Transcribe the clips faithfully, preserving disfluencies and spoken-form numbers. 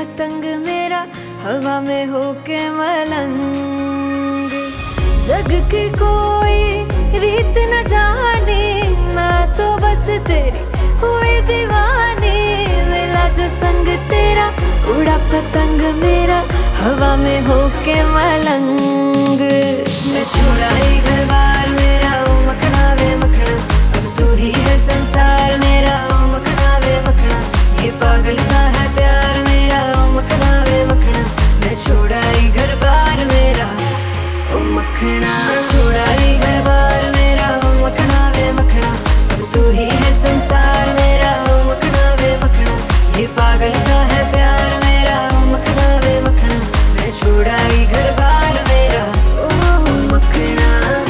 पतंग मेरा हवा में होके मलंग। जग की कोई रीत न जाने, मैं तो बस तेरी हुई दीवानी। मिला जो संग तेरा उड़ा पतंग मेरा हवा में होके मलंग। मैं छोड़ा ही घर बार मेरा ओ मखना वे मखना, अब तू ही है संसार मेरा ओ मखना वे मखना। ये पागल सा है प्यार मेरा ओ मखना वे मखना। मैं छोड़ा ही घर बार मेरा ओ मखना, छोड़ा ही घर बार मेरा ओ मखना वे मखना। अब तू ही है संसार मेरा ओ मखना वे मखना। ये पागल सा है प्यार मेरा ओ मखना वे मखना। मैं छोड़ा ही घर बार मेरा ओ मखना।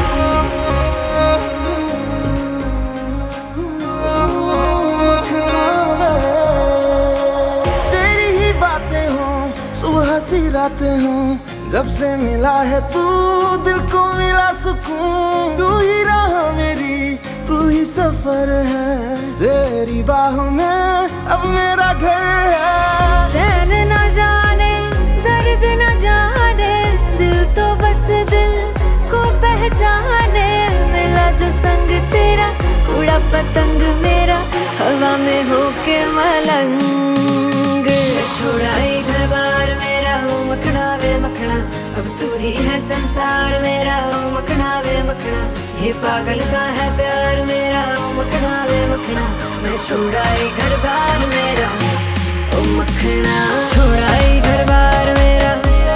तेरी ही बातें हों सुबह सी रातें हों, जब से मिला है तू दिल को मिला सुकून। तू ही राह मेरी तू ही सफर है, तेरी बाहों में अब मेरा घर है। चैन न जाने दर्द न जाने, दिल तो बस दिल को पहचाने। मिला जो संग तेरा उड़ा पतंग मेरा हवा में होके मलंग। छोड़ा ही घर बार मेरा ओ मखना वे मखना, अब तू ही है संसार मेरा ओ मखना वे मखना। ये पागल सा है प्यार मेरा ओ मखना वे मखना। मैं छोड़ा ही घर बार मेरा ओ मखना, छोड़ा ही घर बार मेरा,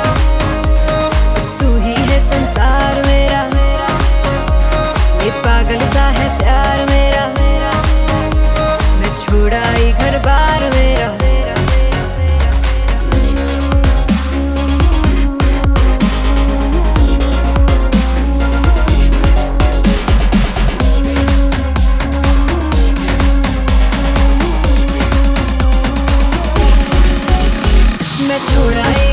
तू ही है संसार मेरा। ये पागल सा है प्यार मेरा, मैं छोड़ा ही घर बार मेरा। मैं छोड़ा ही